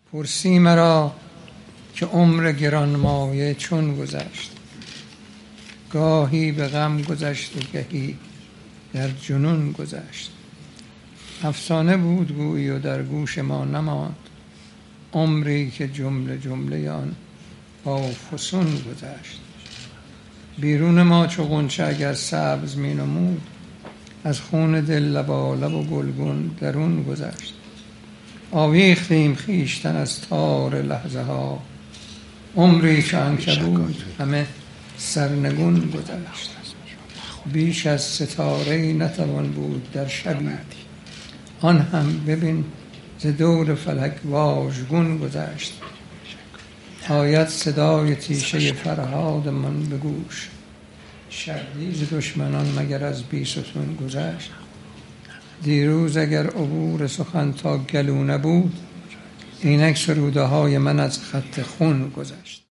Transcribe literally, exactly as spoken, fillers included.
پرسی مرا که عمر گرانمایه چون گذشت. گاهی به غم گذشت و گهی در جنون گذشت. افسانه بود گویی و در گوش ما نماند، عمری که جمله جمله آن با فسون گذشت. بیرون ما چو غنچه اگر سبز می نمود، از خون دل لبالب و گلگون درون گذشت. آویختیم خویشتن از تار لحظه ها، عمری که عنکبوت همه سرنگون گذشت. بیش از ستاره‌ای نتوان بود در شبی، آن هم ببین ز دور فلک واژگون گذشت. آید صدای تیشه فرهاد من به گوش، شبی ز دشمنان مگر از بیستون گذشت. دیروز اگر عبور سخن تا گلو نبود، اینک سروده های من از خط خون گذشت.